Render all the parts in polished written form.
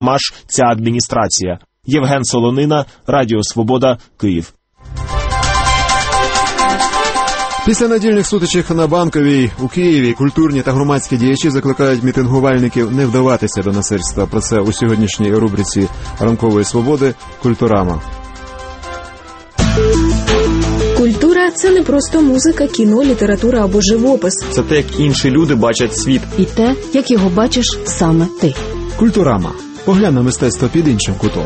гетьмаш ця адміністрація. Євген Солонина, Радіо Свобода, Київ. Після недільних сутичок на Банковій у Києві культурні та громадські діячі закликають мітингувальників не вдаватися до насильства. Про це у сьогоднішній рубриці «Ранкової свободи» «Культурама». Культура – це не просто музика, кіно, література або живопис. Це те, як інші люди бачать світ. І те, як його бачиш саме ти. «Культурама». Поглянь на мистецтво під іншим кутом.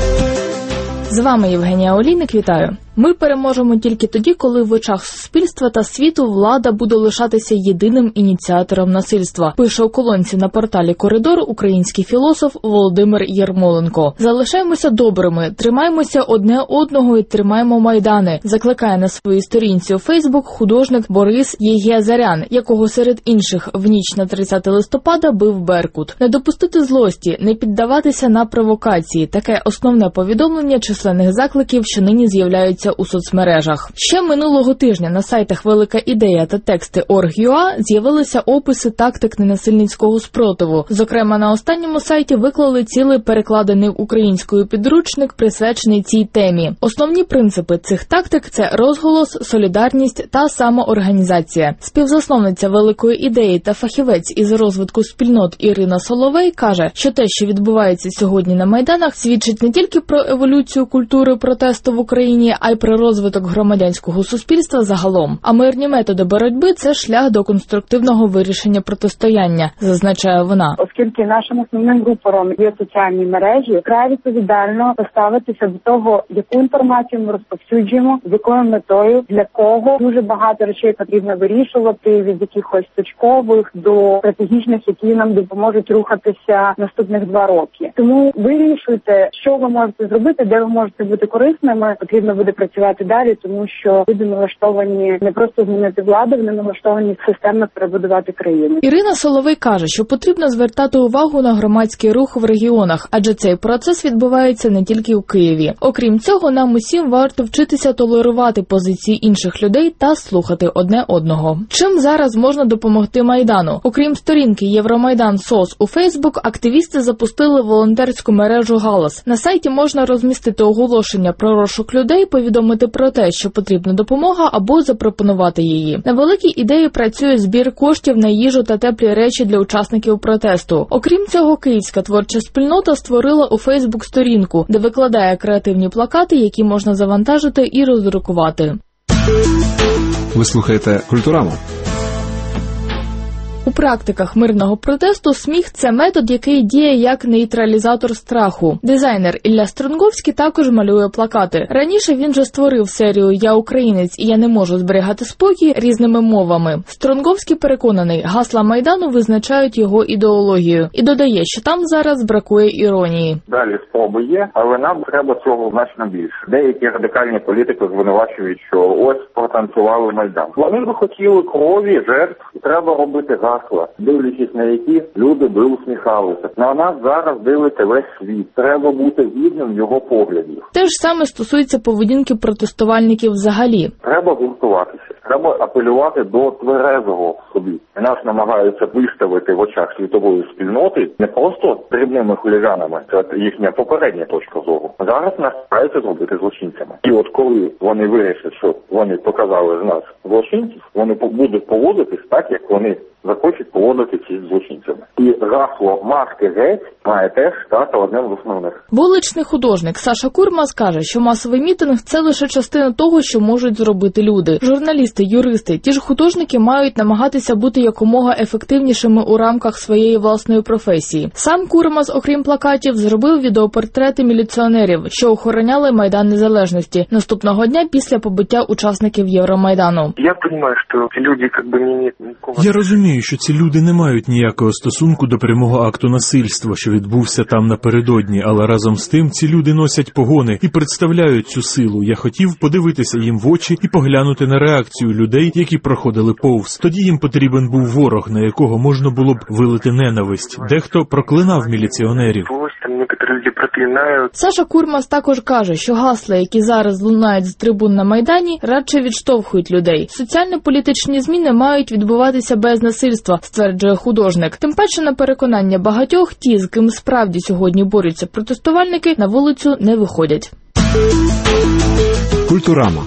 З вами Євгенія Олійник, вітаю. Ми переможемо тільки тоді, коли в очах суспільства та світу влада буде лишатися єдиним ініціатором насильства, пише у колонці на порталі «Коридор» український філософ Володимир Єрмоленко. Залишаємося добрими, тримаємося одне одного і тримаємо Майдани, закликає на своїй сторінці у Фейсбук художник Борис Єгіазарян, якого серед інших в ніч на 30 листопада бив Беркут. Не допустити злості, не піддаватися на провокації – таке основне повідомлення численних закликів, що нині з'являються у соцмережах. Ще минулого тижня на сайтах «Велика ідея» та тексти.org.ua з'явилися описи тактик ненасильницького спротиву. Зокрема, на останньому сайті виклали цілий перекладений українською підручник, присвячений цій темі. Основні принципи цих тактик – це розголос, солідарність та самоорганізація. Співзасновниця «Великої ідеї» та фахівець із розвитку спільнот Ірина Соловей каже, що те, що відбувається сьогодні на Майданах, свідчить не тільки про еволюцію культури протесту в Україні, а й про розвиток громадянського суспільства загалом. А мирні методи боротьби – це шлях до конструктивного вирішення протистояння, зазначає вона. Оскільки нашим основним рупором є соціальні мережі, вкрай відповідально поставитися до того, яку інформацію ми розповсюджуємо, з якою метою, для кого. Дуже багато речей потрібно вирішувати, від якихось точкових до стратегічних, які нам допоможуть рухатися наступних 2 роки. Тому вирішуйте, що ви можете зробити, де ви можете бути корисними, потрібно буде працювати далі, тому що люди налаштовані не просто змінити владу, вони налаштовані системно перебудувати країну. Ірина Соловей каже, що потрібно звертати увагу на громадський рух в регіонах, адже цей процес відбувається не тільки у Києві. Окрім цього, нам усім варто вчитися толерувати позиції інших людей та слухати одне одного. Чим зараз можна допомогти Майдану? Окрім сторінки Євромайдан СОС у Фейсбук, активісти запустили волонтерську мережу «Галас». На сайті можна розмістити оголошення про розшук людей, повідомити про те, що потрібна допомога, або запропонувати її. На великій ідеї працює збір коштів на їжу та теплі речі для учасників протесту. Окрім цього, київська творча спільнота створила у Фейсбук сторінку, де викладає креативні плакати, які можна завантажити і роздрукувати. Ви слухаєте «Культураму». У практиках мирного протесту сміх – це метод, який діє як нейтралізатор страху. Дизайнер Ілля Стронговський також малює плакати. Раніше він же створив серію «Я українець і я не можу зберігати спокій» різними мовами. Стронговський переконаний, гасла Майдану визначають його ідеологію. І додає, що там зараз бракує іронії. Далі спроби є, але нам треба цього значно більше. Деякі радикальні політики звинувачують, що ось протанцювали Майдан. Вони би хотіли крові, жертв, і треба робити гасла, дивлячись на які люди би усміхалися. На нас зараз дивиться весь світ. Треба бути гідним його поглядів. Те ж саме стосується поведінки протестувальників взагалі. Треба гуртуватися. Треба апелювати до тверезого в собі. Нас намагаються виставити в очах світової спільноти не просто дрібними хуліганами, це їхня попередня точка зору. Зараз нас намагаються зробити злочинцями. І от коли вони вирішать, що вони показали з нас злочинців, вони будуть поводитись так, як вони захочуть поводитися із злочинцями. І гасло «Маски геть» має теж стати одним з основних. Вуличний художник Саша Курмас каже, що масовий мітинг – це лише частина того, що можуть зробити люди. Журналісти, юристи, ті ж художники мають намагатися бути якомога ефективнішими у рамках своєї власної професії. Сам Курмас, окрім плакатів, зробив відеопортрети міліціонерів, що охороняли Майдан Незалежності наступного дня після побиття учасників Євромайдану. Я розумію, що ці люди не мають ніякого... Я розумію, що ці люди не мають ніякого стосунку до прямого акту насильства, що відбувся там напередодні, але разом з тим ці люди носять погони і представляють цю силу. Я хотів подивитися їм в очі і поглянути на реакцію агресію людей, які проходили повз. Тоді їм потрібен був ворог, на якого можна було б вилити ненависть. Дехто проклинав міліціонерів. Саша Курмас також каже, що гасла, які зараз лунають з трибун на Майдані, радше відштовхують людей. Соціально-політичні зміни мають відбуватися без насильства, стверджує художник. Тим паче, на переконання багатьох, ті, з ким справді сьогодні борються протестувальники, на вулицю не виходять. Культурама.